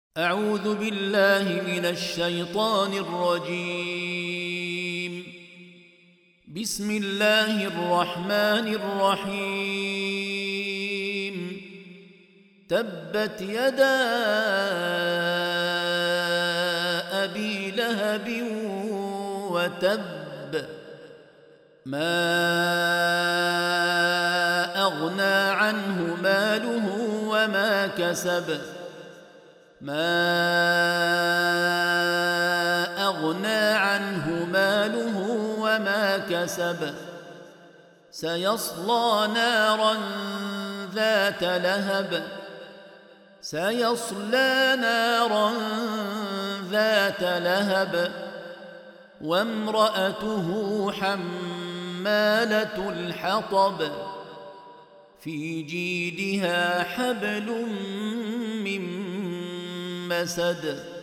أعوذ بالله من الشيطان الرجيم. بسم الله الرحمن الرحيم. تبت يدا أبي لهب وتب، ما أغنى عنه ماله وما كسب سيصلى نارا ذات لهب وامرأته حمالة الحطب في جيدها حبل من مسد